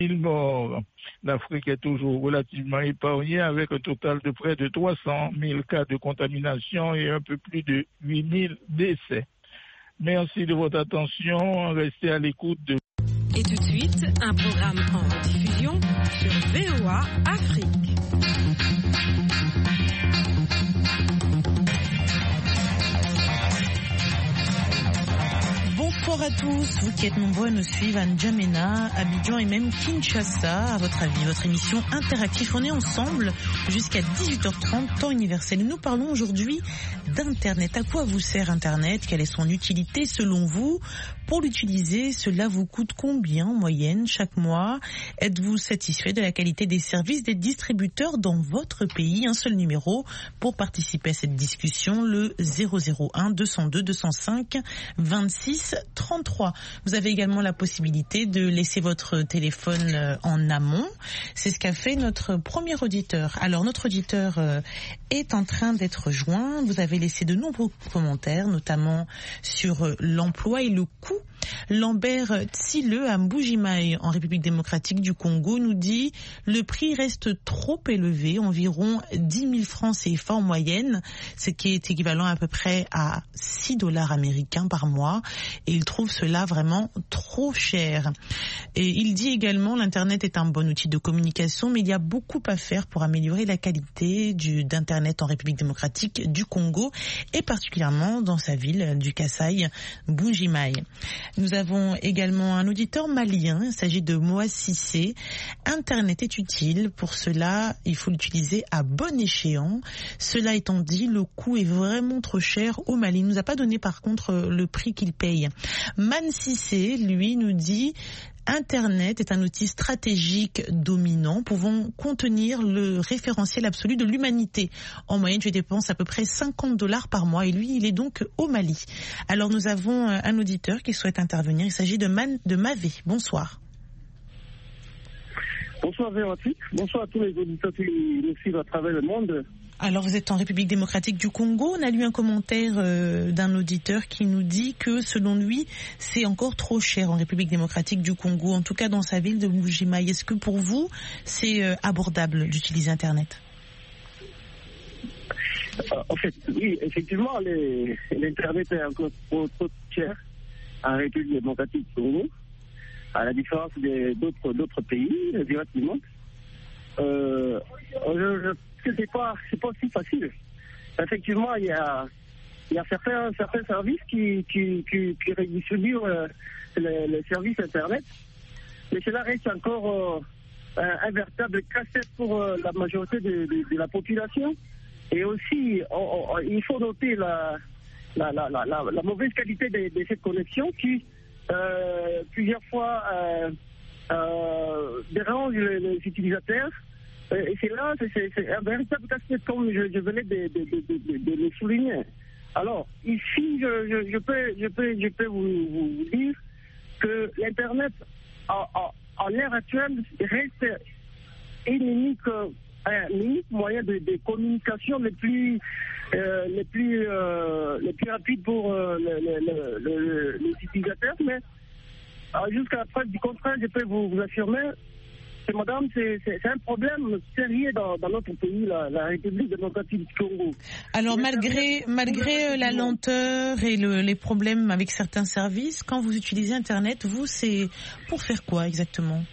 1000 morts. L'Afrique est toujours relativement épargnée avec un total de près de 300 000 cas de contamination et un peu plus de 8 000 décès. Merci de votre attention. Restez à l'écoute de... Et tout de suite, un programme en rediffusion sur VOA Afrique. Bonsoir à tous, vous qui êtes nombreux à nous suivre à N'Djamena, Abidjan et même Kinshasa. À votre avis, votre émission interactive, on est ensemble jusqu'à 18h30, temps universel. Nous parlons aujourd'hui d'Internet. À quoi vous sert Internet? Quelle est son utilité selon vous? Pour l'utiliser, cela vous coûte combien en moyenne chaque mois? Êtes-vous satisfait de la qualité des services des distributeurs dans votre pays? Un seul numéro pour participer à cette discussion, le 001 202 205 26 33. Vous avez également la possibilité de laisser votre téléphone en amont. C'est ce qu'a fait notre premier auditeur. Alors notre auditeur est en train d'être joint. Vous avez laissé de nombreux commentaires, notamment sur l'emploi et le coût. Lambert Tsile à Mbujimayi en République démocratique du Congo nous dit le prix reste trop élevé, environ 10 000 francs CFA en moyenne, ce qui est équivalent à peu près à 6 dollars américains par mois, et il trouve cela vraiment trop cher. Et il dit également l'internet est un bon outil de communication, mais il y a beaucoup à faire pour améliorer la qualité d'internet en République démocratique du Congo et particulièrement dans sa ville du Kasaï, Mbujimayi. Nous avons également un auditeur malien, il s'agit de Moa Sissé. Internet est utile, pour cela il faut l'utiliser à bon échéant. Cela étant dit, le coût est vraiment trop cher au Mali. Il ne nous a pas donné par contre le prix qu'il paye. Man Sissé, lui, nous dit Internet est un outil stratégique dominant pouvant contenir le référentiel absolu de l'humanité. En moyenne, je dépense à peu près 50 dollars par mois et lui, il est donc au Mali. Alors nous avons un auditeur qui souhaite intervenir. Il s'agit de Mavé. Bonsoir. Bonsoir Véronique. Bonsoir à tous les auditeurs qui nous suivent à travers le monde. Alors vous êtes en République démocratique du Congo. On a lu un commentaire d'un auditeur qui nous dit que selon lui, c'est encore trop cher en République démocratique du Congo, en tout cas dans sa ville de Mbujimayi. Est-ce que pour vous, c'est abordable d'utiliser Internet? En fait, oui, effectivement, l'Internet est encore trop cher en République démocratique du Congo, à la différence d'autres pays, directement. C'est pas si facile. Effectivement, il y a certains services qui redistribuent les services Internet, mais cela reste encore un véritable casse-tête pour la majorité de la population. Et aussi, il faut noter la mauvaise qualité de cette connexion qui, plusieurs fois, dérange les utilisateurs. Et c'est là, c'est un véritable casse-tête, comme je venais de le souligner. Alors, ici, je peux vous dire que l'Internet, en l'ère actuelle, reste un unique moyen de communication le plus rapide pour les utilisateurs. Mais jusqu'à la preuve du contraire, je peux vous affirmer, madame, c'est un problème sérieux dans notre pays, la République démocratique du Congo. Alors malgré la lenteur et les problèmes avec certains services, quand vous utilisez Internet, vous, c'est pour faire quoi exactement?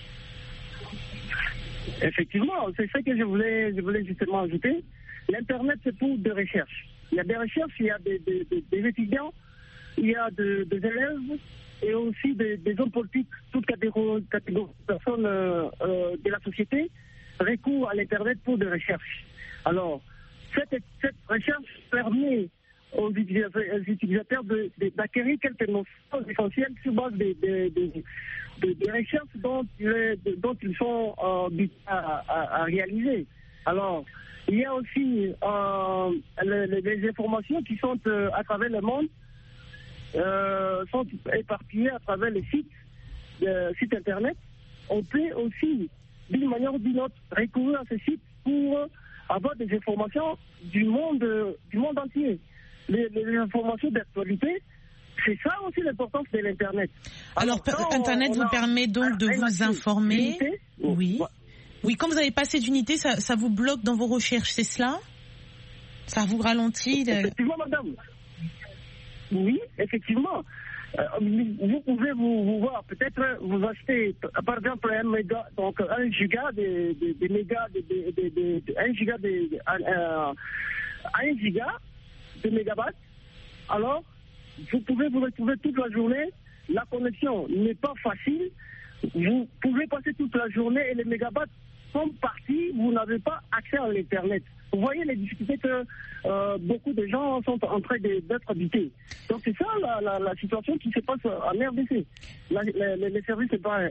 Effectivement, c'est ça que je voulais justement ajouter. L'Internet, c'est pour des recherches. Il y a des recherches, il y a des étudiants, il y a des élèves, et aussi des hommes politiques, toutes catégories de personnes de la société recourent à l'Internet pour des recherches. Alors, cette recherche permet aux utilisateurs d'acquérir quelques notions essentielles sur base des recherches dont ils sont à réaliser. Alors, il y a aussi les informations qui sont à travers le monde, sont éparpillés à travers les sites internet. On peut aussi, d'une manière ou d'une autre, recourir à ces sites pour avoir des informations du monde entier. Les informations d'actualité c'est ça aussi l'importance de l'Internet. Alors Internet vous permet donc de vous informer. Oui. Oui, quand vous n'avez pas assez d'unités, ça vous bloque dans vos recherches, c'est cela? Ça vous ralentit? Effectivement, madame. Oui, effectivement. Vous pouvez vous voir, peut-être vous achetez, par exemple, 1 méga, donc 1 giga de mégas, 1 giga de 1 giga de mégawatts. Alors, vous pouvez vous retrouver toute la journée. La connexion n'est pas facile. Vous pouvez passer toute la journée et les mégawatts sont partis. Vous n'avez pas accès à l'Internet. Vous voyez les difficultés que beaucoup de gens sont en train d'être habités. Donc c'est ça la situation qui se passe en RDC. Les services n'est pas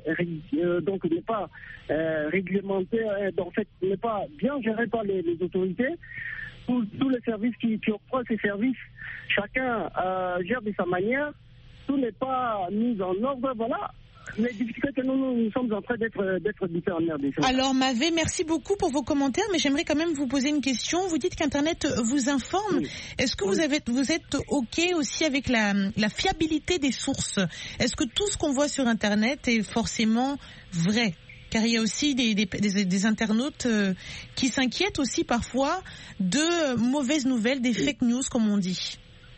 réglementé, en fait n'est pas bien géré par les autorités. Tous les services qui octroient ces services, chacun gère de sa manière. Tout n'est pas mis en ordre. Voilà. Les difficultés que nous sommes en train d'être habités en RDC. Alors Mavé, merci beaucoup pour vos commentaires, mais j'aimerais quand même vous poser une question. Vous dites qu'Internet vous informe. Oui. Est-ce que vous êtes OK aussi avec la fiabilité des sources? Est-ce que tout ce qu'on voit sur Internet est forcément vrai? Car il y a aussi des internautes qui s'inquiètent aussi parfois de mauvaises nouvelles, des fake news comme on dit.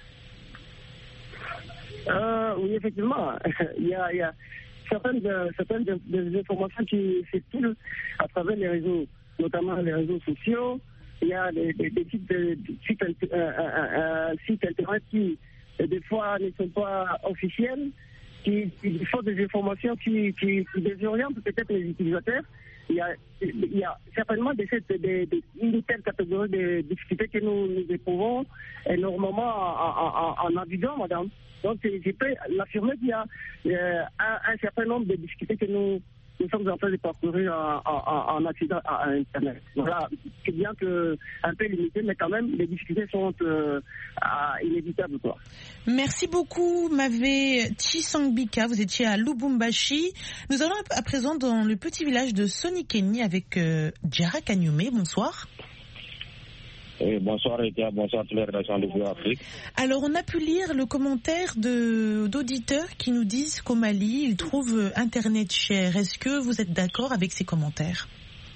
Oui, effectivement. Il y a certaines des informations qui circulent à travers les réseaux, notamment les réseaux sociaux. Il y a des sites internet qui, des fois, ne sont pas officiels, qui font des informations qui désorientent peut-être les utilisateurs. Il y a certainement une telle catégorie de difficultés que nous éprouvons énormément en naviguant, madame. Donc, je peux l'affirmer qu'il y a un certain nombre de difficultés que nous sommes en train de parcourir en accédant à Internet. Voilà, c'est bien que un peu limité, mais quand même, les difficultés sont inévitables, quoi. Merci beaucoup, Mavé Chisangbika. Vous étiez à Lubumbashi. Nous allons à présent dans le petit village de Sonikeni avec Djara Kanyume. Bonsoir. Bonsoir Etia, bonsoir tous les rédactions de Vue Afrique. Alors on a pu lire le commentaire d'auditeurs qui nous disent qu'au Mali ils trouvent Internet cher. Est-ce que vous êtes d'accord avec ces commentaires?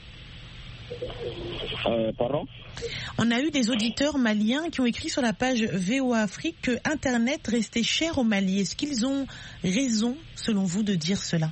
Pardon? On a eu des auditeurs maliens qui ont écrit sur la page VOA Afrique que Internet restait cher au Mali. Est-ce qu'ils ont raison selon vous de dire cela?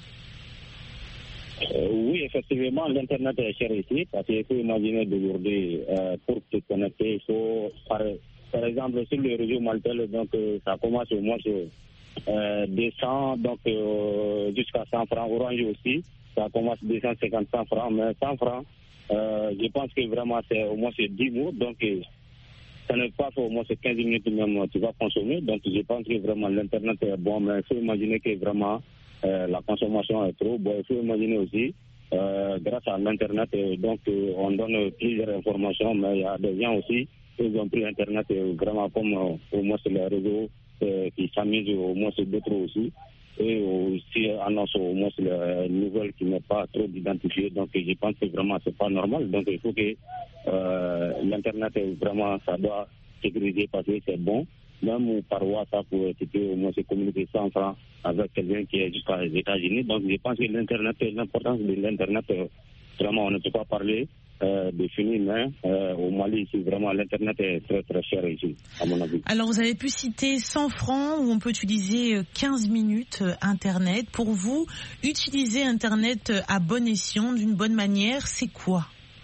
Oui, effectivement, l'Internet est cher ici, parce qu'il faut imaginer d'aujourd'hui, pour te connecter, il faut, par exemple, sur le réseau Maltel, donc ça commence au moins sur 200, donc jusqu'à 100 francs, Orange aussi, ça commence 250, 100 francs, mais 100 francs, je pense que vraiment c'est au moins 10 mots, donc ça n'est pas au moins 15 minutes même tu vas consommer, donc je pense que vraiment l'Internet est bon, mais il faut imaginer que vraiment la consommation est trop. Bon, il faut imaginer aussi, grâce à l'Internet, donc on donne plusieurs informations, mais il y a des gens aussi, ils ont pris Internet vraiment comme au moins sur les réseaux qui s'amusent, au moins sur d'autres aussi, et aussi annoncent au moins sur les nouvelles qui n'est pas trop identifiées. Donc je pense que vraiment c'est pas normal. Donc il faut que l'Internet vraiment ça doit sécuriser parce que c'est bon. Même par WhatsApp, tu peux au moins se communiquer 100 francs avec quelqu'un qui est jusqu'à les États-Unis. Donc, je pense que l'Internet, l'importance de l'Internet, vraiment, on ne peut pas parler de fini, mais au Mali, ici, vraiment, l'Internet est très, très cher ici, à mon avis. Alors, vous avez pu citer 100 francs où on peut utiliser 15 minutes Internet. Pour vous, utiliser Internet à bon escient, d'une bonne manière, c'est quoi?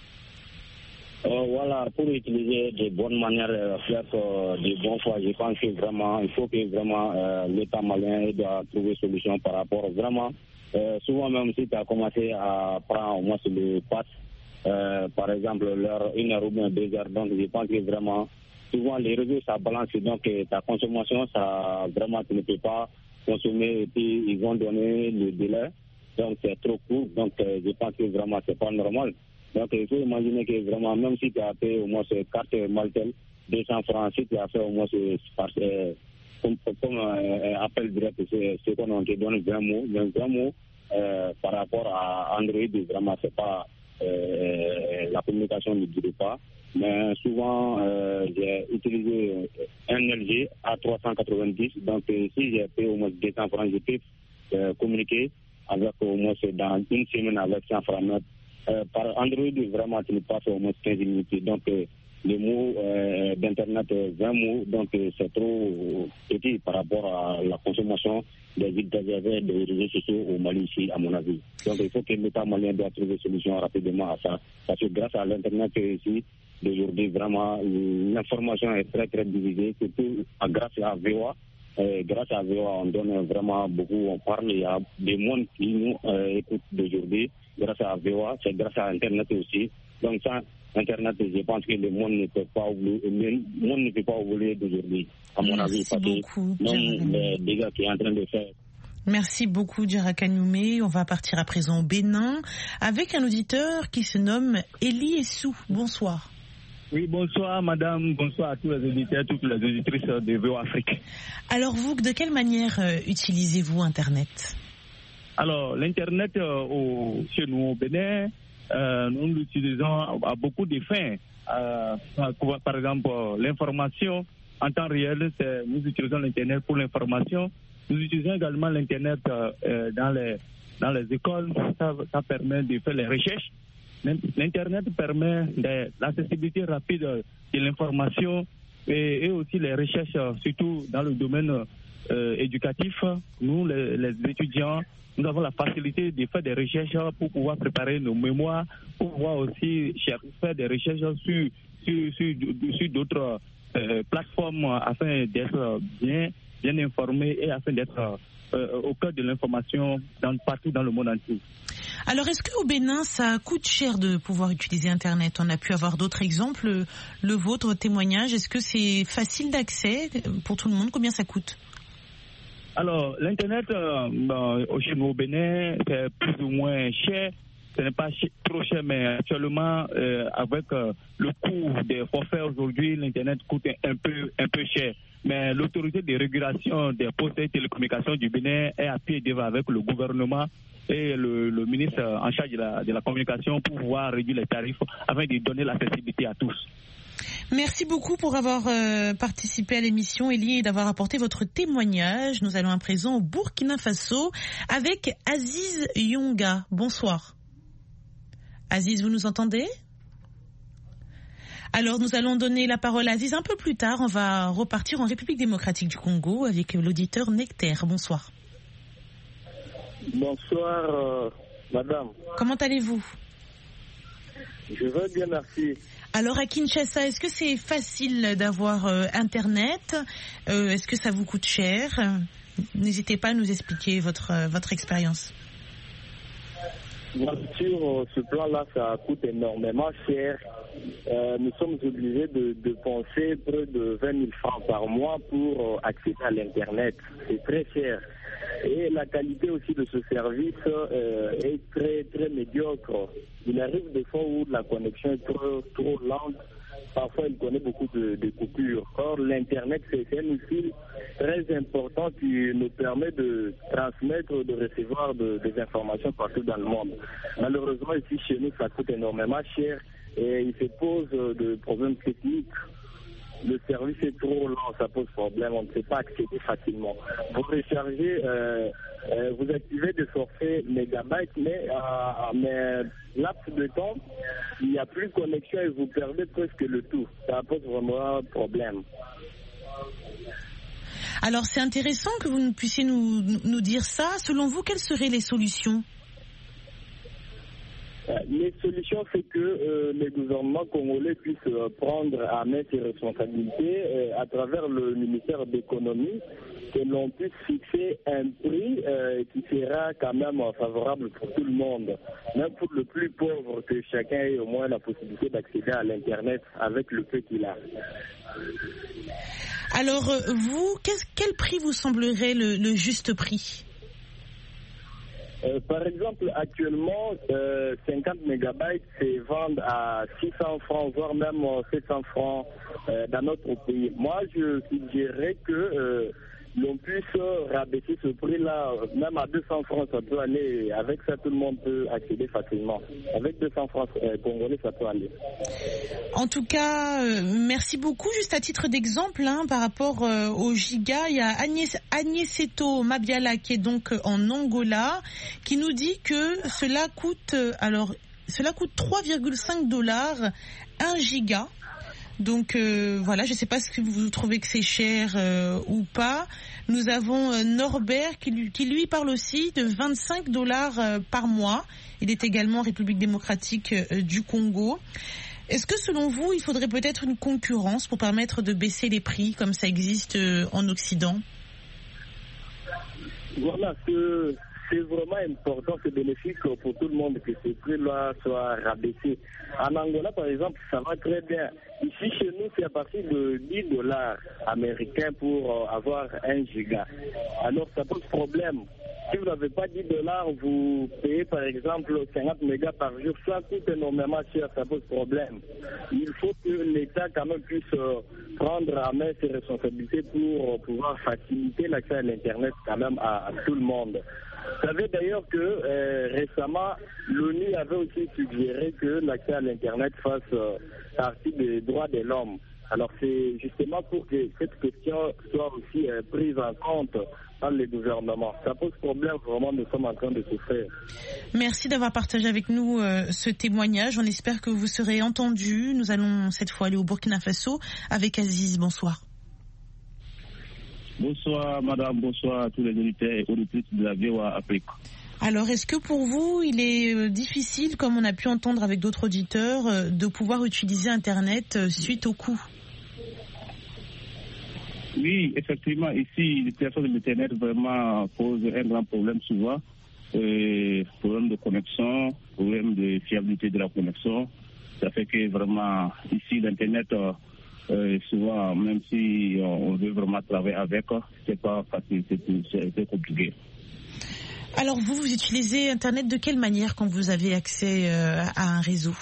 Voilà, pour utiliser de bonnes manières, faire de bons choix, je pense que vraiment, il faut que vraiment l'État malien doit trouver solution par rapport vraiment. Souvent même si tu as commencé à prendre au moins sur le pass, par exemple, 1 heure ou bien 2 heures, donc je pense que vraiment, souvent les réseaux ça balance, donc ta consommation, ça vraiment tu ne peux pas consommer et puis ils vont donner le délai, donc c'est trop court, donc je pense que vraiment c'est pas normal. Donc, il faut imaginer que vraiment, même si tu as payé au moins cette carte Maltel, 200 francs, si tu as fait au moins comme appel direct, c'est qu'on te donne 20 mots. Mais 20 mots par rapport à Android, vraiment, c'est pas la communication ne dure pas. Mais souvent, j'ai utilisé un LG A390. Donc, si j'ai payé au moins 200 francs, je peux communiquer avec au moins dans une semaine avec 100 francs. Par Android, vraiment, tu ne passes au moins 15 minutes. Donc, les mots d'Internet, 20 mots, donc c'est trop petit par rapport à la consommation des réseaux sociaux au Mali ici, à mon avis. Donc, il faut que l'État malien doit trouver une solution rapidement à ça. Parce que grâce à l'Internet ici, d'aujourd'hui, vraiment, l'information est très, très divisée, surtout grâce à VOA. Grâce à VOA, on donne vraiment beaucoup, on parle, il y a des mondes qui nous écoutent d'aujourd'hui. Grâce à VOA, c'est grâce à Internet aussi. Donc, ça, Internet, je pense que le monde ne peut pas oublier d'aujourd'hui, à mon avis, parce que les dégâts qu'il est en train de faire. Merci beaucoup, Djara Kanyoumé. On va partir à présent au Bénin avec un auditeur qui se nomme Eli Essou. Bonsoir. Oui, bonsoir madame, bonsoir à tous les auditeurs, toutes les auditrices de VO Afrique. Alors vous, de quelle manière utilisez-vous Internet? Alors l'Internet chez nous au Bénin, nous l'utilisons à beaucoup de fins. Par exemple, l'information en temps réel, nous utilisons l'Internet pour l'information. Nous utilisons également l'Internet dans les écoles. Ça permet de faire les recherches. L'Internet permet l'accessibilité rapide de l'information et aussi les recherches, surtout dans le domaine éducatif. Nous, les étudiants, nous avons la facilité de faire des recherches pour pouvoir préparer nos mémoires, pour pouvoir aussi faire des recherches sur d'autres plateformes afin d'être bien informés et afin d'être au cœur de l'information partout dans le monde entier. Alors, est-ce qu'au Bénin, ça coûte cher de pouvoir utiliser Internet? On a pu avoir d'autres exemples. Le vôtre, témoignage, est-ce que c'est facile d'accès pour tout le monde? Combien ça coûte? Alors, l'Internet, chez nous au Bénin, c'est plus ou moins cher. Ce n'est pas trop cher, mais actuellement, avec le coût des forfaits aujourd'hui, l'Internet coûte un peu cher. Mais l'autorité de régulation des postes et télécommunications du Bénin est à pied d'œuvre avec le gouvernement et le ministre en charge de la communication pour pouvoir réduire les tarifs afin de donner l'accessibilité à tous. Merci beaucoup pour avoir participé à l'émission, Elie, et d'avoir apporté votre témoignage. Nous allons à présent au Burkina Faso avec Aziz Yonga. Bonsoir. Aziz, vous nous entendez? Alors, nous allons donner la parole à Aziz un peu plus tard. On va repartir en République démocratique du Congo avec l'auditeur Nectaire. Bonsoir. Bonsoir, madame. Comment allez-vous? Je vais bien, merci. Alors, à Kinshasa, est-ce que c'est facile d'avoir Internet? Est-ce que ça vous coûte cher? N'hésitez pas à nous expliquer votre expérience. Sur ce plan-là, ça coûte énormément cher. Nous sommes obligés de penser près de 20 000 francs par mois pour accéder à l'Internet. C'est très cher. Et la qualité aussi de ce service est très, très médiocre. Il arrive des fois où la connexion est trop lente. Parfois, il connaît beaucoup de coupures. Or, l'Internet, c'est un outil très important qui nous permet de transmettre, de recevoir des informations partout dans le monde. Malheureusement, ici, chez nous, ça coûte énormément cher et il se pose de problèmes techniques. Le service est trop lent, ça pose problème, on ne peut pas accéder facilement. Vous rechargez, vous activez des forfaits mégabytes, mais laps de temps, il n'y a plus de connexion et vous perdez presque le tout. Ça pose vraiment un problème. Alors c'est intéressant que vous puissiez nous dire ça. Selon vous, quelles seraient les solutions? Les solutions, c'est que les gouvernements congolais puissent prendre à main ses responsabilités à travers le ministère d'économie, que l'on puisse fixer un prix qui sera quand même favorable pour tout le monde, même pour le plus pauvre, que chacun ait au moins la possibilité d'accéder à l'Internet avec le peu qu'il a. Alors vous, quel prix vous semblerait le juste prix? Par exemple, actuellement, 50 mégabytes se vendent à 600 francs, voire même 700 francs dans notre pays. Moi, je suggérerais que l'on puisse rabaisser ce prix-là, même à 200 francs, ça peut aller. Avec ça, tout le monde peut accéder facilement. Avec 200 francs congolais, ça peut aller. En tout cas, merci beaucoup. Juste à titre d'exemple, par rapport au giga, il y a Agneseto Mabiala qui est donc en Angola, qui nous dit que cela coûte 3,5$ 1 giga. Donc voilà, je ne sais pas si vous trouvez que c'est cher ou pas. Nous avons Norbert qui lui parle aussi de 25$ par mois. Il est également en République démocratique du Congo. Est-ce que selon vous, il faudrait peut-être une concurrence pour permettre de baisser les prix comme ça existe en Occident? Voilà, c'est vraiment important, c'est bénéfique pour tout le monde que ces prix-là soient rabaissés. En Angola, par exemple, ça va très bien. Ici, chez nous, c'est à partir de $10 américains pour avoir 1 giga. Alors, ça pose problème. Si vous n'avez pas $10, vous payez par exemple 50 mégas par jour. Ça coûte énormément cher, ça pose problème. Il faut que l'État quand même puisse prendre à main ses responsabilités pour pouvoir faciliter l'accès à l'Internet quand même à tout le monde. Vous savez d'ailleurs que récemment, l'ONU avait aussi suggéré que l'accès à l'Internet fasse partie des droits de l'homme. Alors c'est justement pour que cette question soit aussi prise en compte par les gouvernements. Ça pose problème, vraiment, nous sommes en train de souffrir. Merci d'avoir partagé avec nous ce témoignage. On espère que vous serez entendus. Nous allons cette fois aller au Burkina Faso avec Aziz. Bonsoir. Bonsoir madame, bonsoir à tous les auditeurs et auditrices de la VOA Afrique. Alors, est-ce que pour vous, il est difficile, comme on a pu entendre avec d'autres auditeurs, de pouvoir utiliser Internet suite au coût? Oui, effectivement, ici, l'utilisation de l'Internet vraiment pose un grand problème souvent. Problème de connexion, problème de fiabilité de la connexion. Ça fait que vraiment, ici, l'Internet, souvent, même si on veut vraiment travailler avec, c'est pas facile, c'est compliqué. Alors vous utilisez Internet de quelle manière quand vous avez accès à un réseau?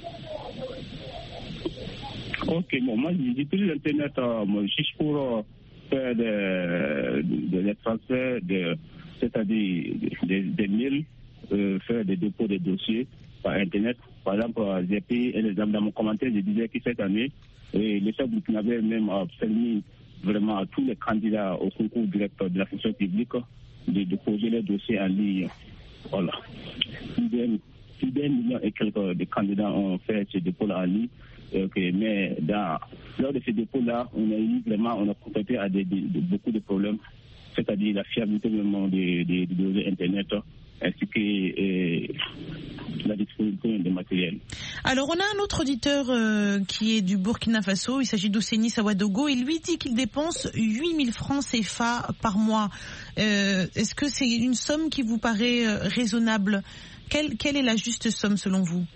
Ok, bon, moi j'utilise Internet juste pour faire des transferts, c'est-à-dire des mails, faire des dépôts de dossiers par Internet. Par exemple, j'ai pris un exemple dans mon commentaire, je disais que cette année, l'État burkinabé même a permis vraiment à tous les candidats au concours direct de la fonction publique de déposer les dossiers en ligne. Voilà. Plus d'un million et quelques de candidats ont fait ce dépôt-là en ligne. Mais lors de ces dépôts-là, on a confronté à beaucoup de problèmes, c'est-à-dire la fiabilité même des données Internet, ainsi que la disponibilité des matériels. Alors, on a un autre auditeur qui est du Burkina Faso, il s'agit d'Ouseni Sawadogo, et lui dit qu'il dépense 8 000 francs CFA par mois. Est-ce que c'est une somme qui vous paraît raisonnable? Quelle est la juste somme selon vous?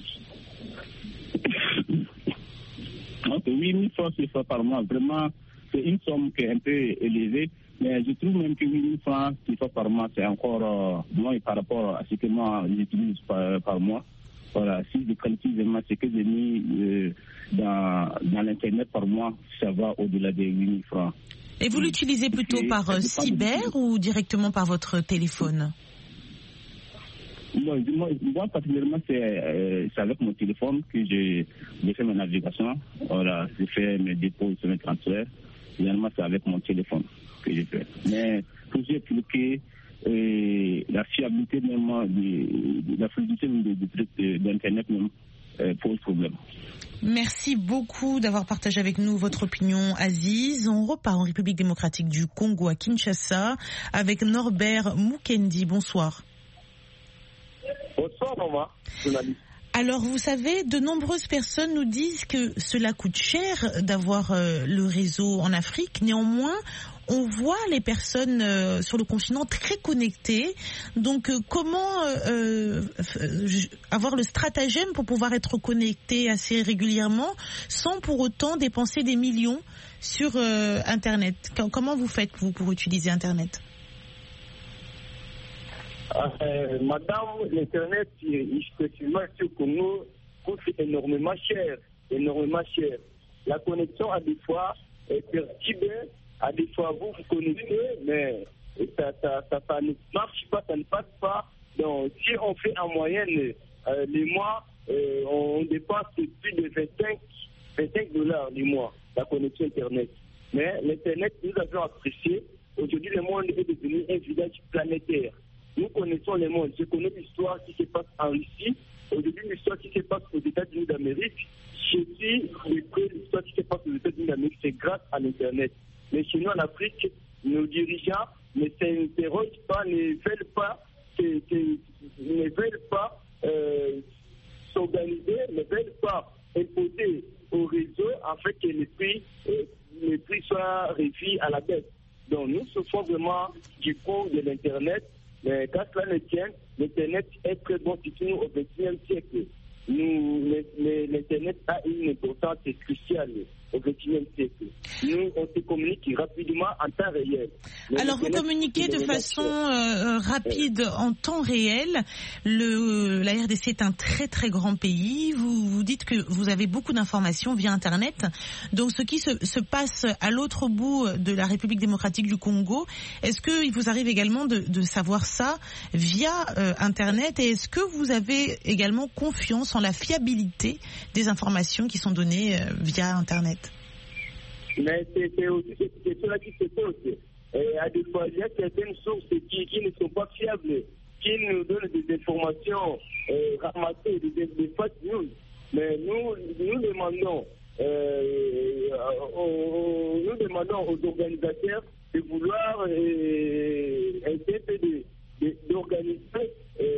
8 000 francs CFA par mois, vraiment, c'est une somme qui est un peu élevée. Mais je trouve même que 8 000 francs CFA par mois, c'est encore moins par rapport à ce que moi j'utilise par mois. Voilà, si je calcule vraiment ce que j'ai mis dans l'Internet par mois, ça va au-delà des 8 000 francs. Et vous l'utilisez plutôt par cyber ou directement par votre téléphone? Moi, particulièrement, c'est avec mon téléphone que j'ai fait ma navigation. Voilà, j'ai fait mes dépôts sur mes transferts. Finalement, c'est avec mon téléphone que j'ai fait. Mais pour expliquer la fiabilité même, la fluidité d'Internet même pose problème. Merci beaucoup d'avoir partagé avec nous votre opinion, Aziz. On repart en République démocratique du Congo à Kinshasa avec Norbert Mukendi. Bonsoir. Bonsoir, maman. Alors, vous savez, de nombreuses personnes nous disent que cela coûte cher d'avoir le réseau en Afrique. Néanmoins, on voit les personnes sur le continent très connectées. Donc, comment avoir le stratagème pour pouvoir être connecté assez régulièrement sans pour autant dépenser des millions sur Internet? Comment vous faites, vous, pour utiliser Internet? Madame, l'Internet, effectivement, sur Congo, coûte énormément cher. La connexion, à des fois, est perturbée À des fois, vous connaissez, mais ça ne marche pas, ça ne passe pas. Donc, si on fait en moyenne les mois, on dépasse plus de $25 du mois, la connexion Internet. Mais l'Internet, nous avons apprécié. Aujourd'hui, le monde est devenu un village planétaire. Nous connaissons le monde. Je connais l'histoire qui se passe en Russie. Aujourd'hui, l'histoire qui se passe aux États-Unis d'Amérique. Je suis l'histoire qui se passe aux États-Unis d'Amérique, c'est grâce à l'Internet. Mais chez nous, en Afrique, nos dirigeants ne s'interrogent pas, ne veulent pas s'organiser, ne veulent pas imposer au réseau afin que les prix soient réduits à la baisse. Donc nous souffrons vraiment du coût de l'Internet, mais quand cela ne tient, l'Internet est très bon surtout au XXIe siècle. L'Internet a une importance cruciale au XXIe siècle. Nous, on se communique rapidement en temps réel. Alors, vous communiquez de façon rapide en temps réel. La RDC est un très très grand pays. Vous dites que vous avez beaucoup d'informations via Internet. Donc, ce qui se passe à l'autre bout de la République démocratique du Congo, est-ce qu'il vous arrive également de savoir ça via Internet? Et est-ce que vous avez également confiance en la fiabilité des informations qui sont données via Internet? Mais c'est aussi cela qui se pose. À des fois, il y a certaines sources qui ne sont pas fiables, qui nous donnent des informations ramassées, des fake news. Mais nous demandons aux organisateurs de vouloir essayer d'organiser,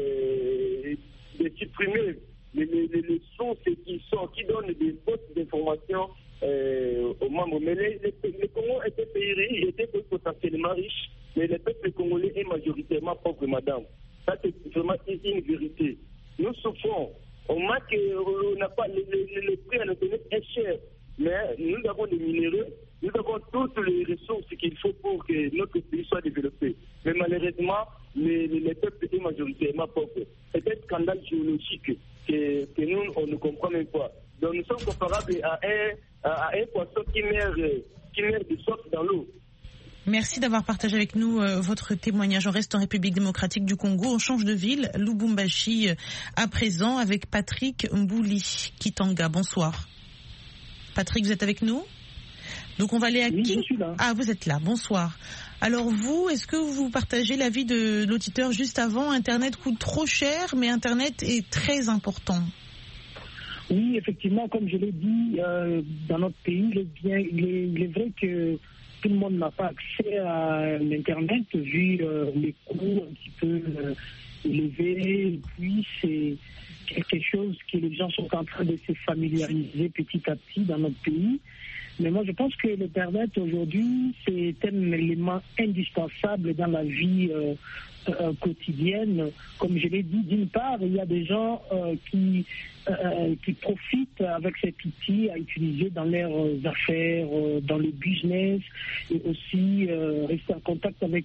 de supprimer les sources qui donnent des fausses informations aux membres. Mais le Congo est un pays riche, était potentiellement riche, mais le peuple congolais est majoritairement pauvre, madame. Ça, c'est vraiment une vérité. Nous souffrons. On n'a pas le prix à l'Internet est cher, mais nous avons des minéraux, nous avons toutes les ressources qu'il faut pour que notre pays soit développé. Mais malheureusement, le peuple est majoritairement pauvre. C'est un scandale géologique que nous, on ne comprend même pas. Donc nous sommes comparables à un poisson qui meurt de soif dans l'eau. Merci d'avoir partagé avec nous votre témoignage. On reste en République démocratique du Congo. On change de ville. Lubumbashi à présent avec Patrick Mbouli Kitanga. Bonsoir. Patrick, vous êtes avec nous? Donc on va aller à oui, je suis là. Ah, vous êtes là. Bonsoir. Alors vous, est-ce que vous partagez l'avis de l'auditeur juste avant? Internet coûte trop cher, mais Internet est très important. Oui, effectivement, comme je l'ai dit, dans notre pays, il est vrai que tout le monde n'a pas accès à l'Internet, vu les coûts un petit peu élevés. Et puis, c'est quelque chose que les gens sont en train de se familiariser petit à petit dans notre pays. Mais moi, je pense que l'Internet, aujourd'hui, c'est un élément indispensable dans la vie quotidienne. Comme je l'ai dit, d'une part, il y a des gens qui profitent avec cet outil à utiliser dans leurs affaires, dans le business, et aussi rester en contact avec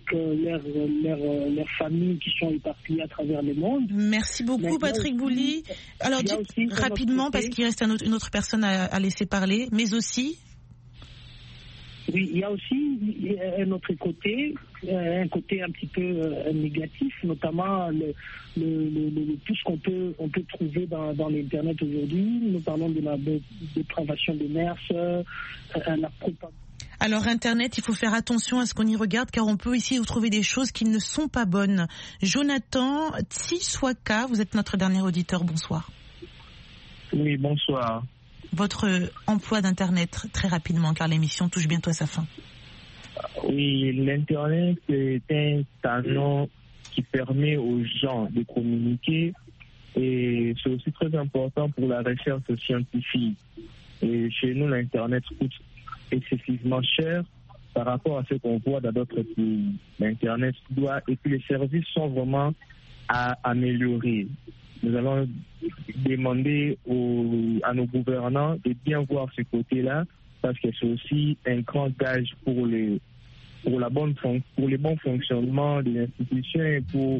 leurs familles qui sont éparpillées à travers le monde. Merci beaucoup, Patrick Mbouli. Alors, dites rapidement, parce qu'il reste une autre personne à laisser parler, mais aussi... Oui, il y a aussi un autre côté, un côté un petit peu négatif, notamment tout ce qu'on peut trouver dans l'Internet aujourd'hui. Nous parlons de la dépravation des mœurs, la propagande. Alors Internet, il faut faire attention à ce qu'on y regarde, car on peut ici trouver des choses qui ne sont pas bonnes. Jonathan Tsiswaka, vous êtes notre dernier auditeur, bonsoir. Oui, bonsoir. Votre emploi d'Internet, très rapidement, car l'émission touche bientôt à sa fin. Oui, l'Internet est un canal qui permet aux gens de communiquer et c'est aussi très important pour la recherche scientifique. Et chez nous, l'Internet coûte excessivement cher par rapport à ce qu'on voit dans d'autres pays. L'Internet doit, et puis les services sont vraiment à améliorer. Nous allons demander à nos gouvernants de bien voir ce côté-là, parce que c'est aussi un grand gage pour pour les bons fonctionnements des institutions et pour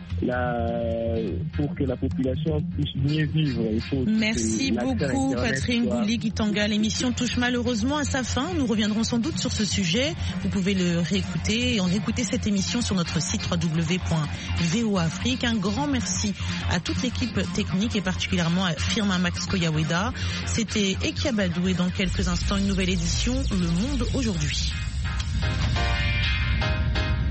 que la population puisse mieux vivre. Merci beaucoup Catherine Gouli-Kitanga. L'émission touche malheureusement à sa fin. Nous reviendrons sans doute sur ce sujet. Vous pouvez le réécouter et en réécouter cette émission sur notre site www.voafrique. Un grand merci à toute l'équipe technique et particulièrement à Firmin Max Koyaweda. C'était Ekia Badou et dans quelques instants une nouvelle édition Le Monde aujourd'hui.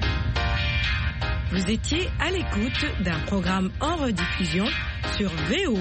Vous étiez à l'écoute d'un programme en rediffusion sur VO.